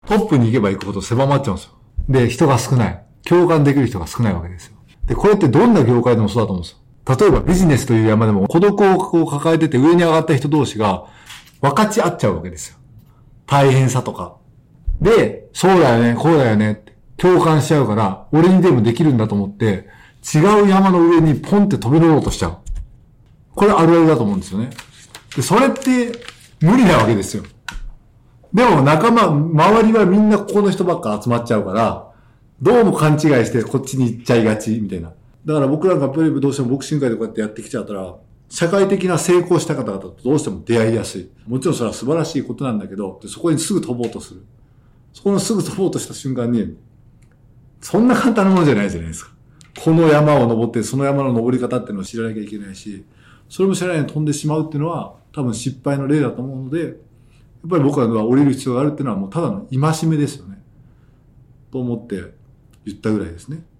トップに行けば行くほど狭まっちゃうんですよ。で、人が少ない。共感できる人が少ないわけですよ。で、これってどんな業界でもそうだと思うんですよ。例えばビジネスという山でも孤独をこう抱えてて上に上がった人同士が分かち合っちゃうわけですよ。大変さとか。で、そうだよね、こうだよねって共感しちゃうから、俺にでもできるんだと思って、違う山の上にポンって飛び乗ろうとしちゃう。これあるあるだと思うんですよね。で、それって無理なわけですよ。でも周りはみんなここの人ばっか集まっちゃうから、どうも勘違いしてこっちに行っちゃいがち、みたいな。だから僕なんかどうしてもボクシング界でこうやってやってきちゃったら、社会的な成功した方々とどうしても出会いやすい。もちろんそれは素晴らしいことなんだけど、そこにすぐ飛ぼうとする。そこのすぐ飛ぼうとした瞬間に、そんな簡単なものじゃないじゃないですか。この山を登って、その山の登り方っていうのを知らなきゃいけないし、それも知らないように飛んでしまうっていうのは、多分失敗の例だと思うので、やっぱり僕は降りる必要があるっていうのはもうただの戒めですよね。と思って言ったぐらいですね。